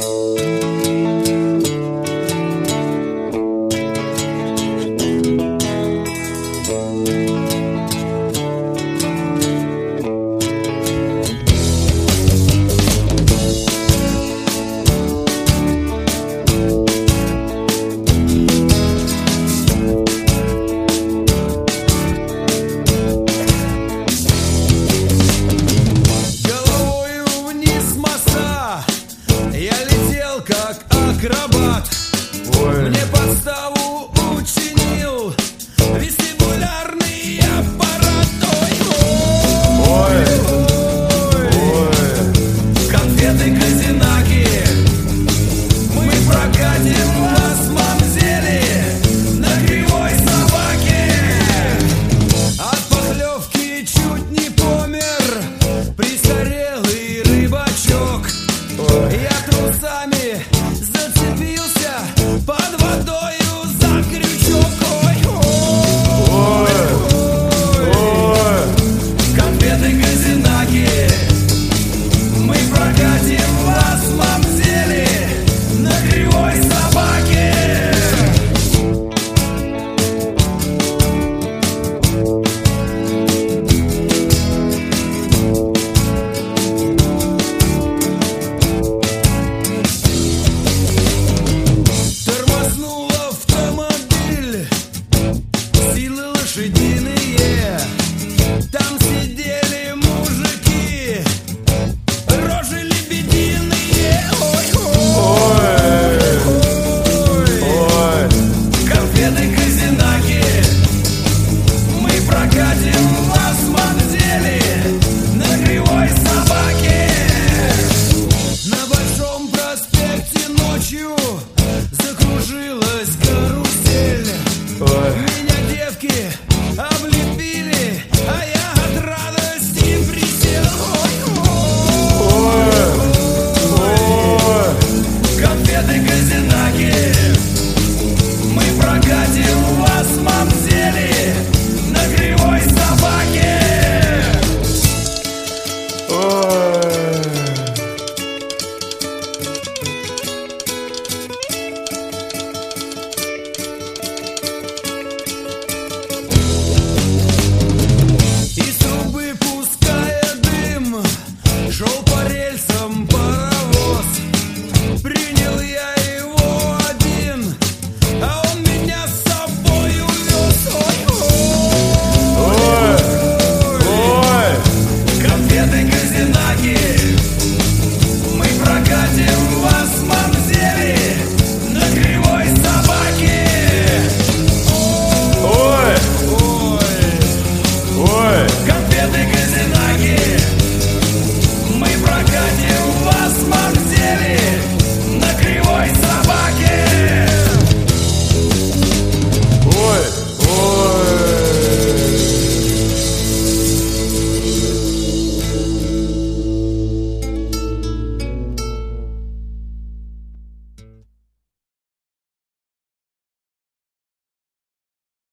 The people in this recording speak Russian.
Как акробат. Ой. Мне подставу учинил вестибулярный аппарат. Ой, ой, ой. Конфеты, казинаки, мы прокатим вас, мамзели, на кривой собаке. От похлевки чуть не помер престарелый рыбачок. Ой. Я трусами зацепился под водою за крючок. Ой, ой, ой, ой. Конфеты, казинаки, мы прокатим вас, мамзели, на кривой собаке. Лошадиные, там сидели мужики, рожи лебединые. Ой, ой, ой, ой. Конфеты, казинаки, мы прокатим вас, мамзели, на кривой собаке. На Большом проспекте ночью